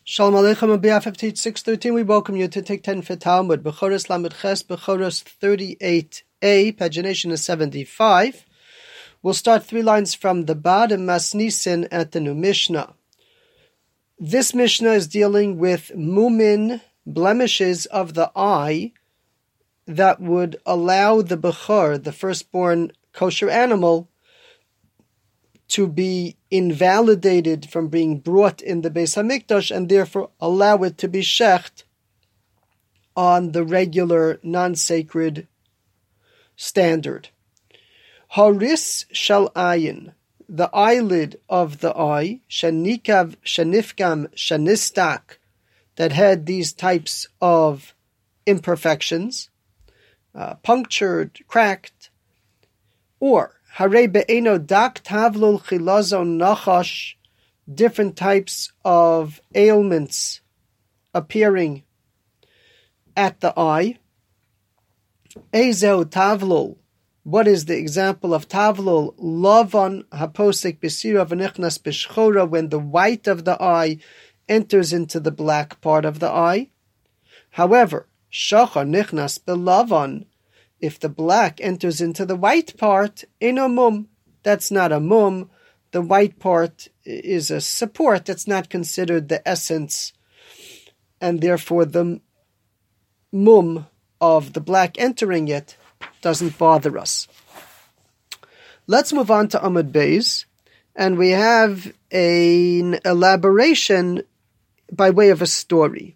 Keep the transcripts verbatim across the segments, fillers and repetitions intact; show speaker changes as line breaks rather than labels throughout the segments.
Shalom Aleichem on behalf of Teach six thirteen, we welcome you to take ten for Talmud, Bechoros Lamed Ches, Bechoros thirty-eight a, pagination is seventy-five. We'll start three lines from the bottom, Masnisin, at the new Mishnah. This Mishnah is dealing with mumin, blemishes of the eye, that would allow the Bechor, the firstborn kosher animal, to be invalidated from being brought in the Beis HaMikdash and therefore allow it to be shecht on the regular non-sacred standard. Haris shel ayin, the eyelid of the eye, shenikav, shenifkam, shenistak, that had these types of imperfections, uh, punctured, cracked, or Hare be'eno dak tavlul chilazon nachash, different types of ailments appearing at the eye. Ezeu tavlul, what is the example of tavlul? Lavan haposik b'sira v'nichnas b'shchora, when the white of the eye enters into the black part of the eye. However, shachar nichnas b'lavan, if the black enters into the white part, in a mum, that's not a mum. The white part is a support. That's not considered the essence, and therefore the mum of the black entering it doesn't bother us. Let's move on to Amud Beis, and we have an elaboration by way of a story.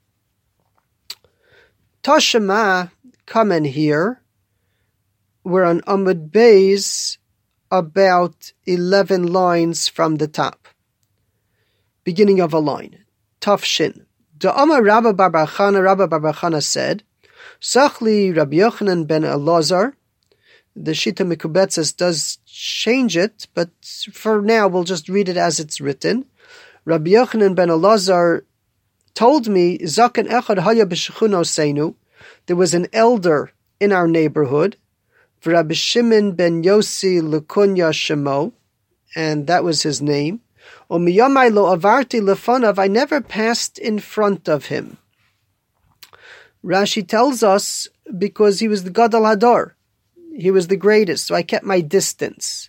Tashema, come in here. We're on Amud Beis, about eleven lines from the top. Beginning of a line. Tafshin. Da'amar Rabba bar bar Chana, Rabba bar bar Chana said, Sachli Rabbi Yochanan ben Elazar. The Shita Mekubetzes does change it, but for now we'll just read it as it's written. Rabbi Yochanan ben Elazar told me, Zaken echad haya b'shechuno seinu, there was an elder in our neighborhood, Rabbi Shimon ben Yossi Lukunya Shemo, and that was his name. Umiyamai lo avarti lefonav, I never passed in front of him. Rashi tells us because he was the Gadol Hador, he was the greatest, so I kept my distance.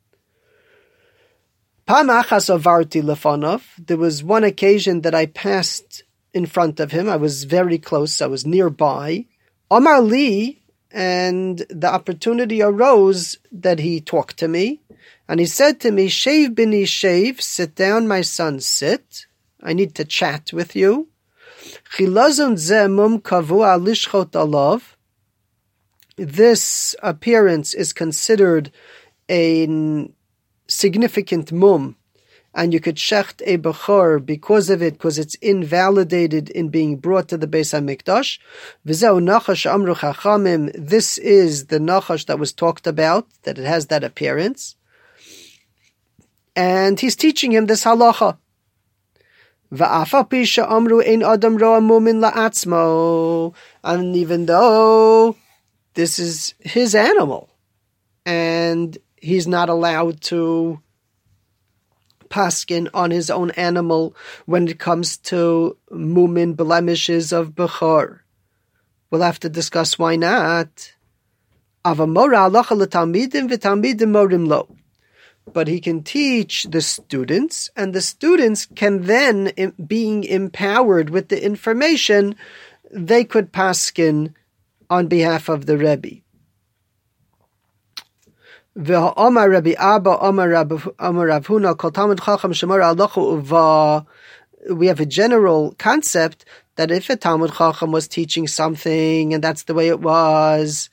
Pam achas avarti lefonav, there was one occasion that I passed in front of him. I was very close, I was nearby. Amar li, and the opportunity arose that he talked to me, and he said to me, Shave bini shave, sit down, my son, sit. I need to chat with you. Chilazon ze mum kavua lishchot alav. This appearance is considered a significant mum, and you could shecht a bechor because of it, because it's invalidated in being brought to the Beis HaMikdash. V'zeu nachash amru chachamim, this is the nachash that was talked about, that it has that appearance. And he's teaching him this halacha. V'afa pisha amru ein adam roa mumin la'atzmo, and even though this is his animal, and he's not allowed to paskin on his own animal when it comes to mumin blemishes of bechor. We'll have to discuss why not. Avamora halacha l'talmidim v'talmidim morim lo. But he can teach the students, and the students can then, being empowered with the information, they could paskin on behalf of the Rebbe. V'ha'omar Rabbi Abba, Omar Rav Huna, Kol Talmud Chacham Shemar Halacha Uva. We have a general concept that if a Talmud Chacham was teaching something, and that's the way it was,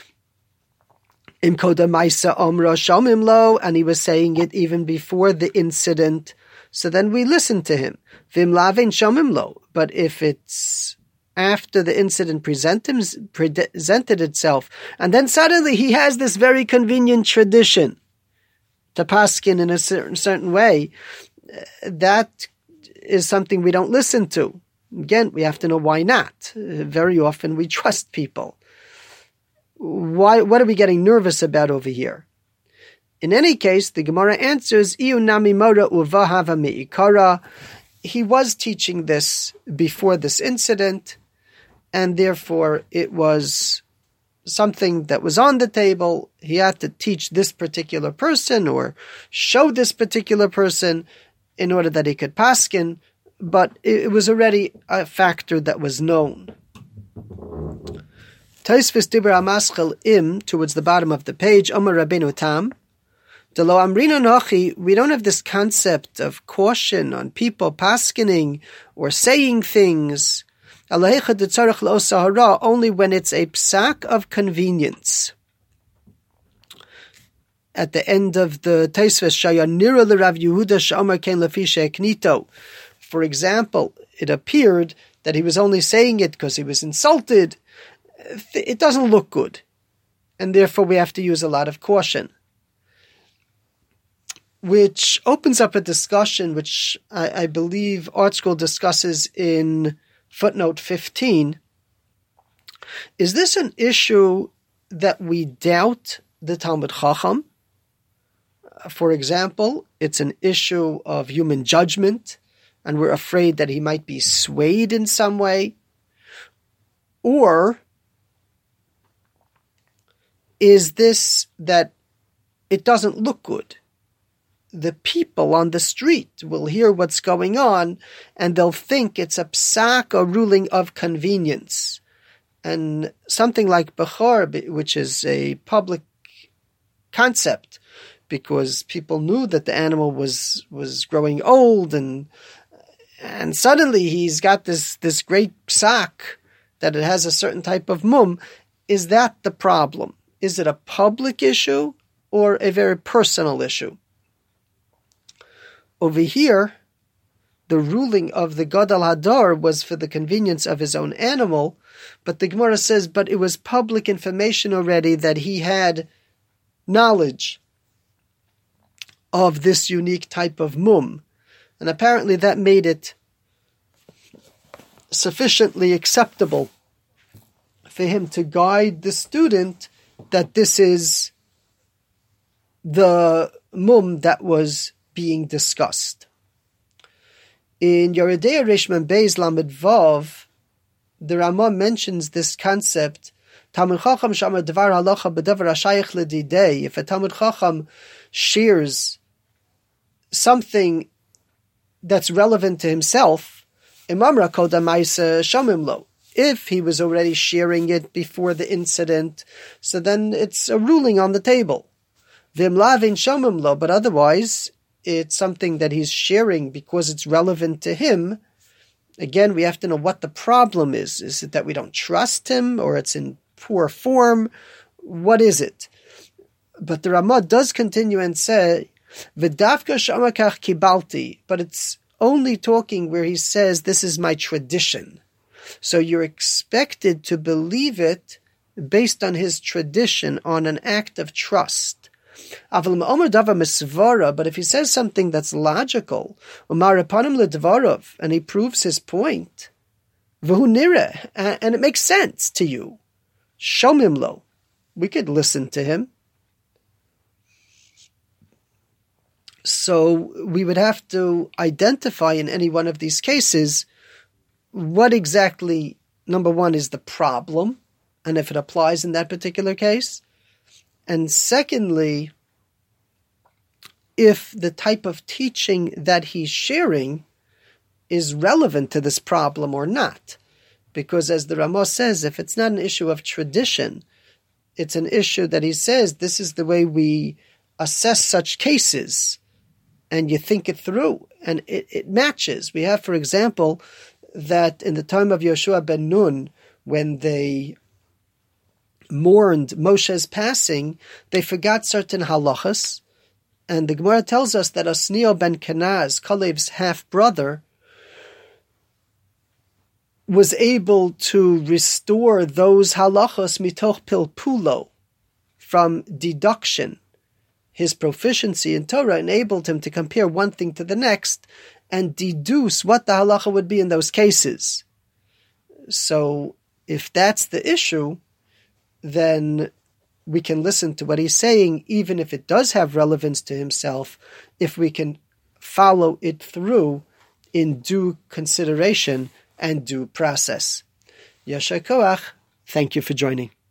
Im Koda Maisa Omra Shamim Lo, and he was saying it even before the incident, so then we listen to him. Vim Lavin Shamim Lo. But if it's after the incident present, presented itself, and then suddenly he has this very convenient tradition to paskin in a certain, certain way, that is something we don't listen to. Again, we have to know why not. Very often we trust people. Why? What are we getting nervous about over here? In any case, the Gemara answers, Iu nami mora uvahava meikara. he was teaching this before this incident, and therefore it was something that was on the table. He had to teach this particular person or show this particular person in order that he could paskin, but it was already a factor that was known. Tosfos Dibur HaMaschil Im, towards the bottom of the page, Omer Rabbeinu Tam, Delo Amrina Nochi, we don't have this concept of caution on people paskining or saying things, only when it's a psak of convenience. At the end of the Tosfos, Shayanira l'Rav Yehuda she'amar kein lefi she'eknito. For example, it appeared that he was only saying it because he was insulted. It doesn't look good, and therefore we have to use a lot of caution. Which opens up a discussion which I, I believe ArtScroll discusses in footnote fifteen. Is this an issue that we doubt the Talmud Chacham? For example, it's an issue of human judgment, and we're afraid that he might be swayed in some way? Or is this that it doesn't look good? The people on the street will hear what's going on, and they'll think it's a psak, a ruling of convenience. And something like Bechor, which is a public concept, because people knew that the animal was was growing old, and and suddenly he's got this, this great psak that it has a certain type of mum. Is that the problem? Is it a public issue or a very personal issue? Over here, the ruling of the Gadol Hador was for the convenience of his own animal, but the Gemara says, but it was public information already that he had knowledge of this unique type of mum. And apparently that made it sufficiently acceptable for him to guide the student that this is the mum that was being discussed. In Yeridei Rishman Beis Lamed Vav, the Ramah mentions this concept. Talmud Chacham shamar devar halacha b'davar hashayich l'didei. If a Talmud Chacham shares something that's relevant to himself, imamra koda ma'isa shamim lo. If he was already sharing it before the incident, so then it's a ruling on the table. V'im lavin shamim lo, but otherwise it's something that he's sharing because it's relevant to him. Again, we have to know what the problem is. Is it that we don't trust him, or it's in poor form? What is it? But the Ramah does continue and say, V'davka shamakach kibalti, but it's only talking where he says, this is my tradition. So you're expected to believe it based on his tradition, on an act of trust. But if he says something that's logical, and he proves his point, and it makes sense to you, shomimlo, we could listen to him. So we would have to identify in any one of these cases what exactly, number one, is the problem, and if it applies in that particular case. And secondly, if the type of teaching that he's sharing is relevant to this problem or not. Because as the Ramah says, if it's not an issue of tradition, it's an issue that he says, this is the way we assess such cases, and you think it through, and it, it matches. We have, for example, that in the time of Yoshua ben Nun, when they mourned Moshe's passing, they forgot certain halachas, and the Gemara tells us that Osniel ben Kenaz, Kalev's half-brother, was able to restore those halachas mitoch pilpulo, from deduction. His proficiency in Torah enabled him to compare one thing to the next and deduce what the halacha would be in those cases. So if that's the issue, then we can listen to what he's saying, even if it does have relevance to himself, if we can follow it through in due consideration and due process. Yashar Koach, thank you for joining.